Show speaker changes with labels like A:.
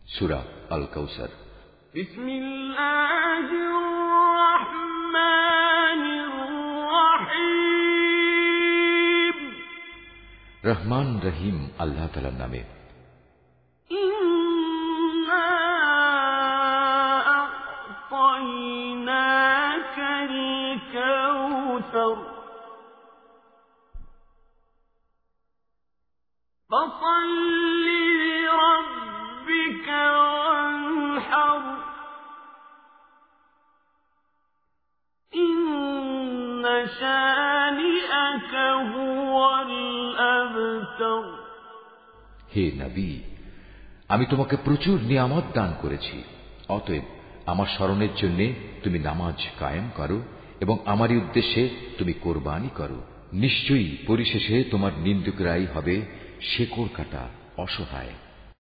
A: সূরা আল কাউসার।
B: বিসমিল্লাহির রহমানির রহিম।
A: রহমান রহিম আল্লাহ তাআলার নামে।
B: ইন্না আ'তাইনাকাল কাউসার ফাসাল্লি লিরাব্বিকা ওয়ানহার ইন্না শানিআকা হুয়াল আবতার।
A: হে নবী, আমি তোমাকে প্রচুর নিয়ামত দান করেছি, অতএব আমার স্মরণের জন্য তুমি নামাজ কায়েম করো এবং আমারই উদ্দেশ্যে তুমি কোরবানি করো। নিশ্চয়ই পরিশেষে তোমার নিন্দুকরাই হবে শেকড় কাটা অসহায়।